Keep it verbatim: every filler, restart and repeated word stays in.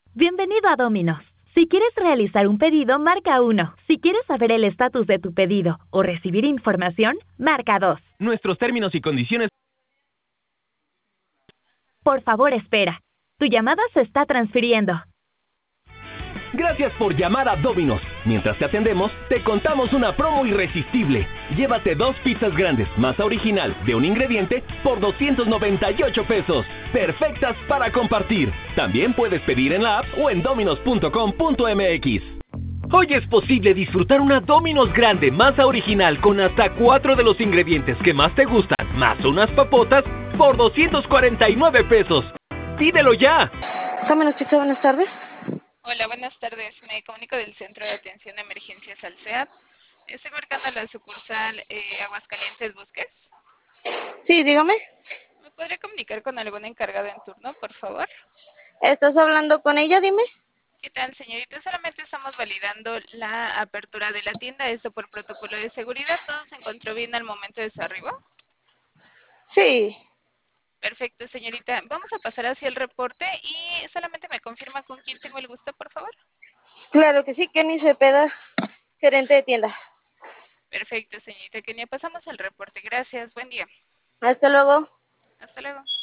Bienvenido a Domino's. Si quieres realizar un pedido, marca uno. Si quieres saber el estatus de tu pedido o recibir información, marca dos. Nuestros términos y condiciones. Por favor, espera. Tu llamada se está transfiriendo. Gracias por llamar a Domino's. Mientras te atendemos, te contamos una promo irresistible. Llévate dos pizzas grandes, masa original, de un ingrediente, por doscientos noventa y ocho pesos. Perfectas para compartir. También puedes pedir en la app o en dominos punto com punto m x. Hoy es posible disfrutar una Domino's grande, masa original, con hasta cuatro de los ingredientes que más te gustan, más unas papotas, por doscientos cuarenta y nueve pesos. ¡Pídelo ya! Domino's Pizza, buenas tardes. Hola, buenas tardes. Me comunico del Centro de Atención de Emergencias al C E A T. Estoy marcando la sucursal eh, Aguascalientes Bosques. Sí, dígame. ¿Me podría comunicar con algún encargado en turno, por favor? ¿Estás hablando con ella? Dime. ¿Qué tal, señorita? Solamente estamos validando la apertura de la tienda, esto por protocolo de seguridad. ¿Todo se encontró bien al momento de su arribo? Sí. Perfecto, señorita. Vamos a pasar hacia el reporte y solamente me confirma con quién tengo el gusto, por favor. Claro que sí, Kenny Cepeda, gerente de tienda. Perfecto, señorita Kenia. Pasamos al reporte. Gracias. Buen día. Hasta luego. Hasta luego.